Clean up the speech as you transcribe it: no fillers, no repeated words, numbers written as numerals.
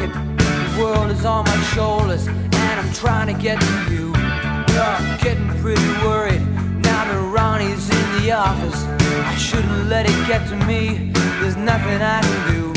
market. The world is on my shoulders, and I'm trying to get to you. You're getting pretty worried now that Ronnie's in the office. I shouldn't let it get to me. There's nothing I can do.